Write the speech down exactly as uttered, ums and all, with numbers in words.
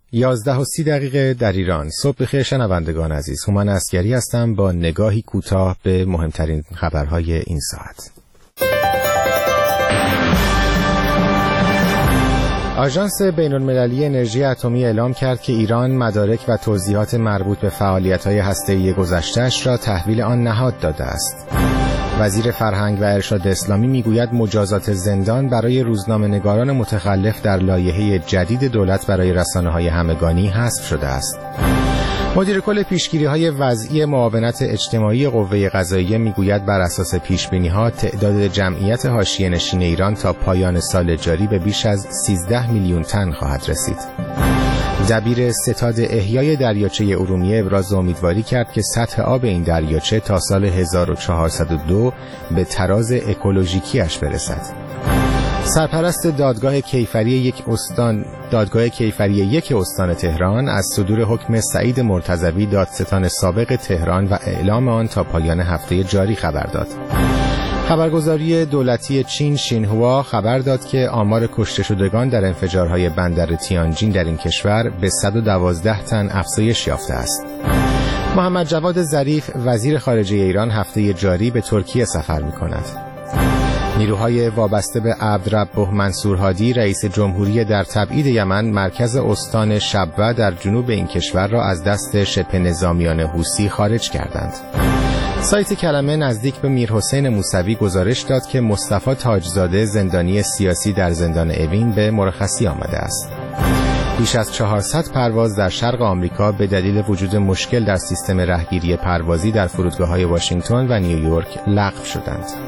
یازده و سی دقیقه در ایران. صبح بخیر شنوندگان عزیز. هومن عسگری هستم با نگاهی کوتاه به مهمترین خبرهای این ساعت. آژانس بین‌المللی انرژی اتمی اعلام کرد که ایران مدارک و توضیحات مربوط به فعالیت‌های هسته‌ای گذشته‌اش را تحویل آن نهاد داده است. وزیر فرهنگ و ارشاد اسلامی میگوید مجازات زندان برای روزنامه‌نگاران متخلف در لایحه جدید دولت برای رسانه‌های همگانی حذف شده است. مدیر کل پیشگیری‌های وضعی معاونت اجتماعی قوه قضاییه میگوید بر اساس پیش‌بینی‌ها تعداد جمعیت حاشیه‌نشین ایران تا پایان سال جاری به بیش از سیزده میلیون تن خواهد رسید. دبیر ستاد احیای دریاچه ارومیه ابراز امیدواری کرد که سطح آب این دریاچه تا سال هزار و چهارصد و دو به تراز اکولوژیکیش برسد. سرپرست دادگاه کیفری یک استان دادگاه کیفری یک استان تهران از صدور حکم سعید مرتضوی دادستان سابق تهران و اعلام آن تا پایان هفته جاری خبر داد. خبرگزاری دولتی چین شینهوا خبر داد که آمار کشته شدگان در انفجارهای بندر تیانجین در این کشور به صد و دوازده تن افزایش یافته است. محمد جواد ظریف وزیر خارجه ایران هفته جاری به ترکیه سفر می‌کند. نیروهای وابسته به عبدربه منصور هادی رئیس جمهوری در تبعید یمن مرکز استان شبوه در جنوب این کشور را از دست شبه نظامیان حوثی خارج کردند. سایت کلمه نزدیک به میرحسین موسوی گزارش داد که مصطفی تاجزاده زندانی سیاسی در زندان اوین به مرخصی آمده است. بیش از چهارصد پرواز در شرق آمریکا به دلیل وجود مشکل در سیستم رهگیری پروازی در فرودگاه‌های واشنگتن و نیویورک لغو شدند.